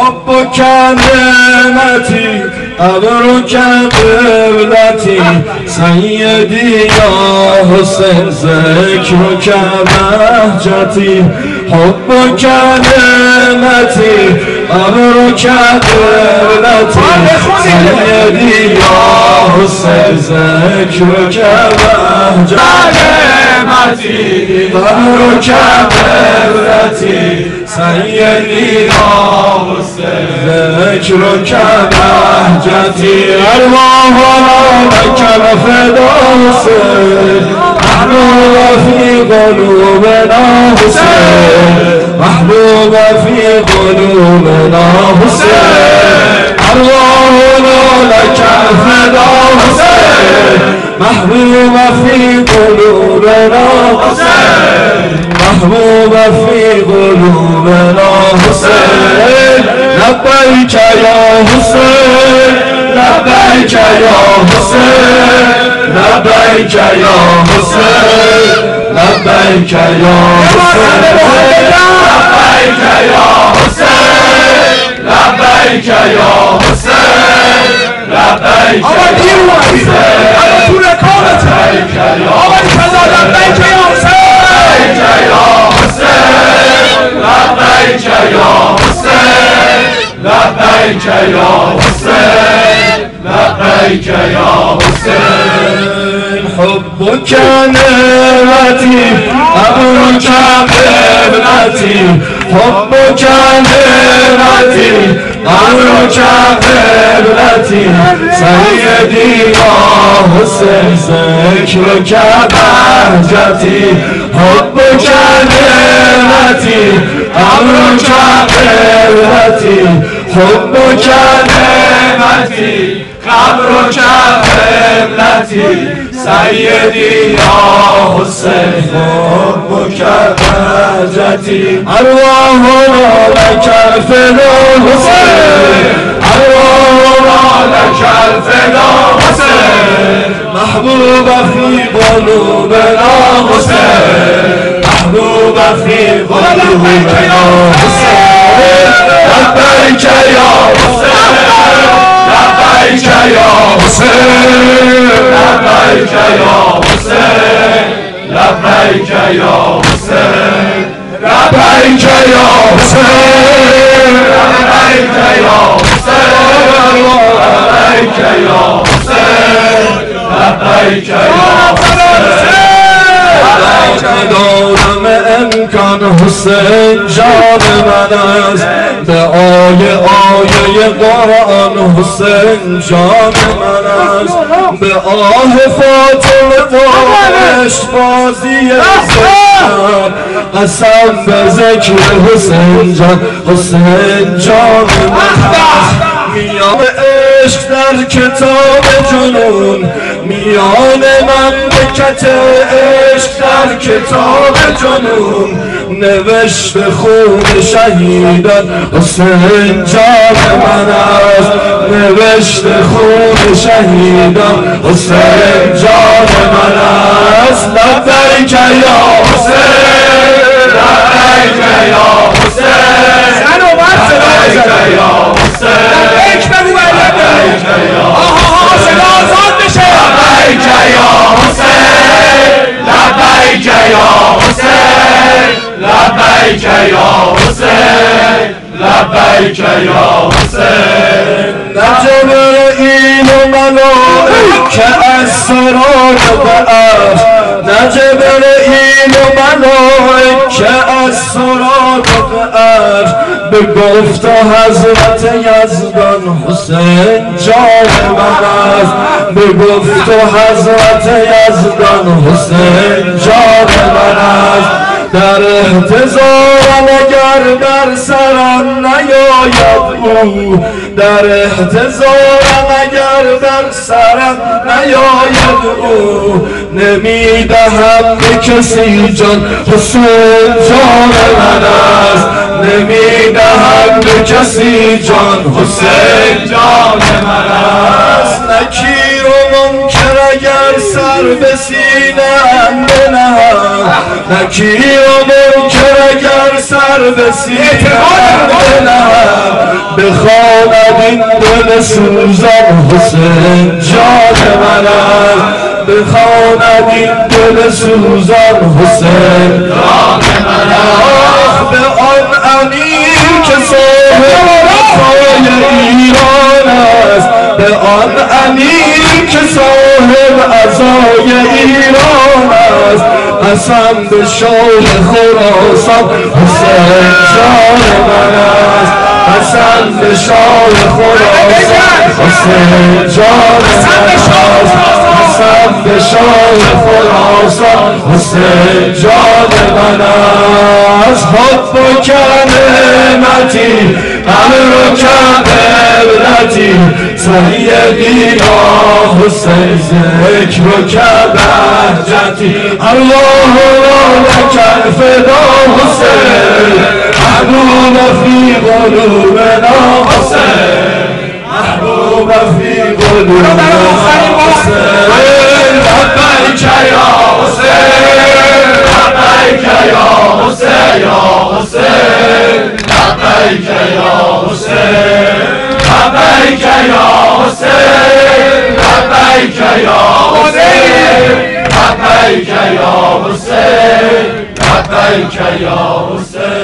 حبك نعمتي أبرك قبلتي سيدي يا حسين ذكرك بهجتي حبك نعمتي أبرك قبلتي سيدي يا حسين ذكرك بهجتي أبرك قبلتي سيدي يا حسين ذكرك بهجتي أرواح لك الفدا حسين محبوب في قلوبنا حسين محبوب في قلوبنا حسين أرواح لك الفدا حسين محبوب في قلوبنا حسين محبوب في قلوبنا حسين لبيك يا حسين لبيك يا حسين لبيك يا حسين لبيك يا حسين لبيك يا حسين لبيك يا حسين لبيك يا لبيك يا حسين لبيك يا حسين لبيك يا حسين حبك نعمتي أبرك قبلتي حبك نعمتي أبرك قبلتي سيدي يا حسين ذكرك بهجتي حبك نعمتي أبرك قبلتي حبك نعمتي قبرك قبلتي سيدي يا حسين حبك بهجتي أرواح لك الفدا حسين أرواح لك الفدا حسين محبوب في قلوبنا حسين محبوب في قلوبنا حسين لبيك يا حسين لبيك يا حسين لبيك يا حسين لبيك يا حسين لبيك يا حسين لبيك يا حسين لبيك يا حسين لبيك يا حسين ندارم امکان حسین جان من است به آیه قرآن حسین جان من است به آه فاطمه و عشقبازی زهر قسم به ذکر حسین جان من است میان عشق در کتاب جنون میان مملکت عشق در کتاب جنون نوشت خون شهیدان حسین جان من است نوشت خون شهیدان حسین جان من است لبیک یا حسین لبیک یا حسین لبیک یا حسین لبیک بگو لبیک یا صدا آزاد بشه لبیک یا حسین لبیک یا حسین لبیک یا حسین لبیک یا حسین نه جبرئیل و ملائکه از سرار بعث نه جبرئیل و ملائکه از سرار بعث به گفت حضرت یزدان حسین جان من است به گفت حضرت یزدان حسین جان من است در احتضارم اگر بر سرم نیاید او در احتضارم اگر بر سرم نیاید او نمیدهم به کسی جان حسین جان من است نمیدهم به کسی جان حسین جان من است نکیر و منکر اگر سر به سینه‌ام بنهم نکیر و منکر اگر سر به سینه‌ام بنهم بخواند این دل سوزان حسین جان من است بخواند این دل سوزان حسین جان من است به آن امیر که صاحب عصای ایران است به آن امیر که صاحب عصای ایران است قسم به شاه خراسان حسین جان من است قسم به شاه خراسان حسین جان من است قسم به شاه خراسان حسین جان من است حب که نعمتی قمر که عبرتی سیدی یا حسین ذکر که بهجتی الله لك الفدا حسین محبوب فی قلوبنا حسین محبوب فی قلوبنا حسین لبیک یا حسین لبیک یا حسین یا حسین لبیک یا حسین لبیک یا حسین لبیک یا حسین لبیک یا حسین لبیک یا حسین